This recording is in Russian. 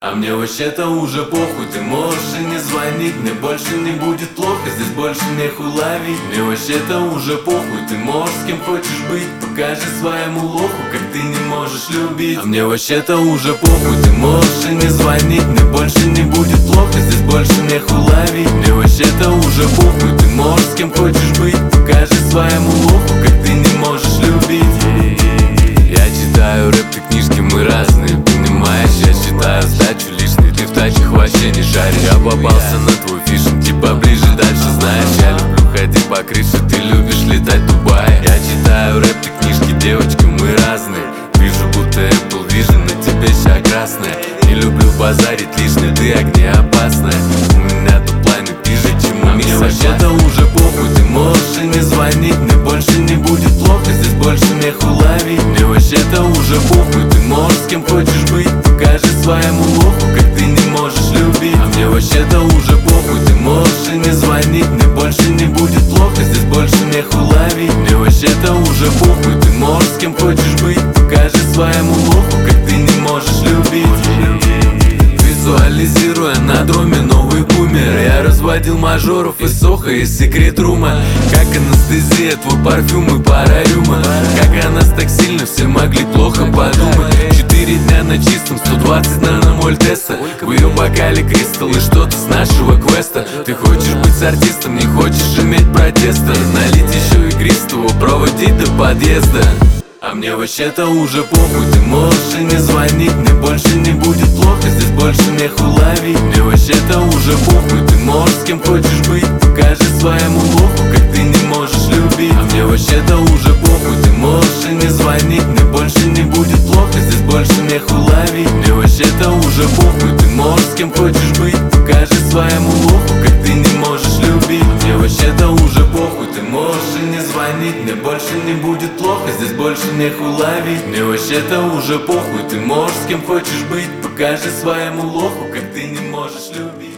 А мне вообще-то уже похуй, ты можешь и не звонить. Мне больше не будет плохо, здесь больше нехуй ловить. Мне вообще-то уже похуй, ты можешь с кем хочешь быть. Покажи своему лоху, как ты не можешь любить. А мне вообще-то уже похуй, ты можешь и не звонить. Мне больше не будет плохо, здесь больше нехуй ловить. Мне вообще-то уже похуй, ты можешь с кем хочешь быть. Покажи своему лоху, как ты не можешь любить. Я читаю рэп, ты книжки, мы разные, понимаешь? Я считаю сдачу лишней, ты в тачках вообще не шаришь. Я попался на твой фишинг, типа ближе, дальше знаешь. Я люблю ходить по крыше, ты любишь летать в Дубае. Я читаю рэп, ты книжки, девочка, мы разные. Вижу, будто Apple Vision, на тебе ща красная. Не люблю базарить лишнее, ты огнеопасная. У меня тут планы пиже, чему мне вообще-то уже похуй, ты можешь и не звонить. Мне больше не будет плохо, здесь больше нехуй ловить. Мне вообще-то уже похуй, ты можешь с кем хочешь быть. Покажи своему лоху, как ты не можешь любить. А мне вообще-то уже похуй, ты можешь и не звонить. Мне больше не будет плохо, здесь больше нехуй ловить. Мне вообще-то уже похуй, ты можешь с кем хочешь быть. Покажи своему лоху, как ты не можешь любить. Визуализируя на дроме новый бумер, я разводил мажоров из Соха, из секрет-рума. Как анестезия, твой парфюм и пара рюма. Как о нас так сильно все могли плохо подумать. 4 дня на чистом, 120 наномоль теста. В ее бокале кристалл и что-то с нашего квеста. Ты хочешь быть с артистом, не хочешь иметь протеста. Налить еще игристого, проводить до подъезда. А мне вообще-то уже похуй, ты можешь и не звонить. Мне больше не будет плохо, здесь больше нехуй ловить. Мне вообще-то уже похуй, ты можешь с кем хочешь быть. Покажи своему лоху, как ты не можешь любить. А мне вообще-то уже похуй, ты можешь и не звонить. Мне больше не будет плохо, здесь больше нехуй ловить. Мне вообще-то уже похуй, ты можешь с кем хочешь быть. Покажи своему лоху, как ты не можешь любить. Мне вообще-то уже похуй, ты можешь и не звонить. Мне больше не будет плохо, здесь больше нехуй ловить. Мне вообще-то уже похуй, ты можешь с кем хочешь быть. Покажи своему лоху, как ты не можешь любить.